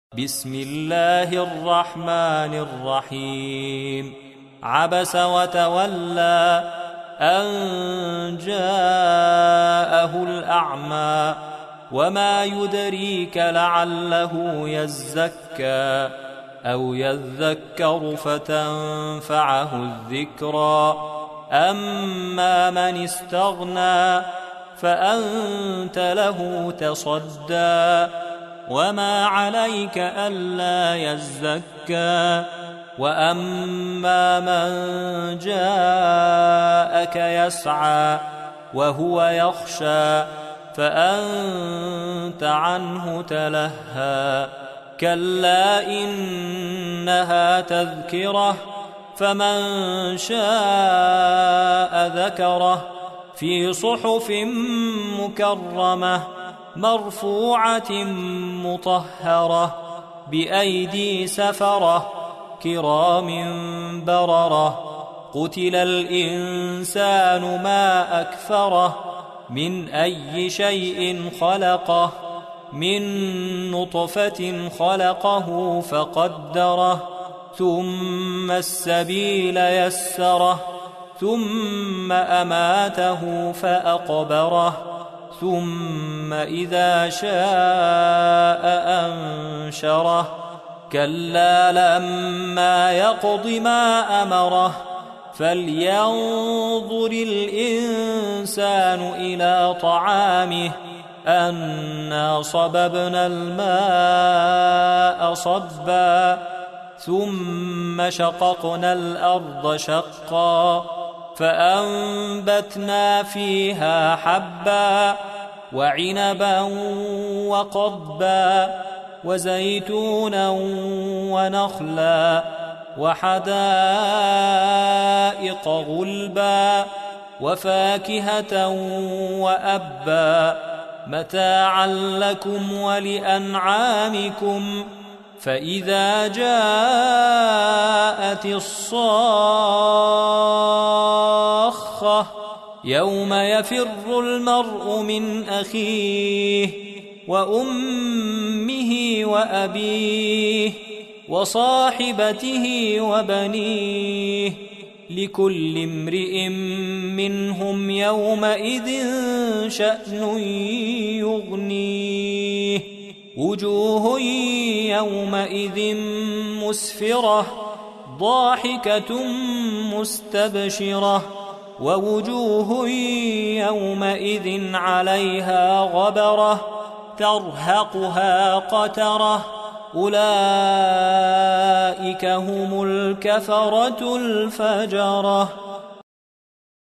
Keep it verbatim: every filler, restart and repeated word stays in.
بسم الله الرحمن الرحيم. عبس وتولى أن جاءه الأعمى وما يدريك لعله يزكى أو يذكر فتنفعه الذكرى أما من استغنى فأنت له تصدى وما عليك ألا يزكى وأما من جاءك يسعى وهو يخشى فأنت عنه تلهى كلا إنها تذكرة فمن شاء ذكره في صحف مكرمة مرفوعة مطهرة بأيدي سفرة كرام بررة قتل الإنسان ما أكفره من أي شيء خلقه من نطفة خلقه فقدره ثم السبيل يسره ثم أماته فأقبره ثم إذا شاء أنشره كلا لما يقض ما أمره فلينظر الإنسان إلى طعامه أنا صببنا الماء صبا ثم شققنا الأرض شقا فأنبتنا فيها حبا وعنبا وقضبا وزيتونا ونخلا وحدائق غلبا وفاكهة وأبا متاعا لكم ولأنعامكم فإذا جاءت الصاخة يوم يفر المرء من أخيه وأمه وأبيه وصاحبته وبنيه لكل امرئ منهم يومئذ شأن يغنيه وجوه يومئذ مسفرة ضاحكة مستبشرة ووجوه يومئذ عليها غبرة ترهقها قترة أولئك هم الكفرة الفجرة.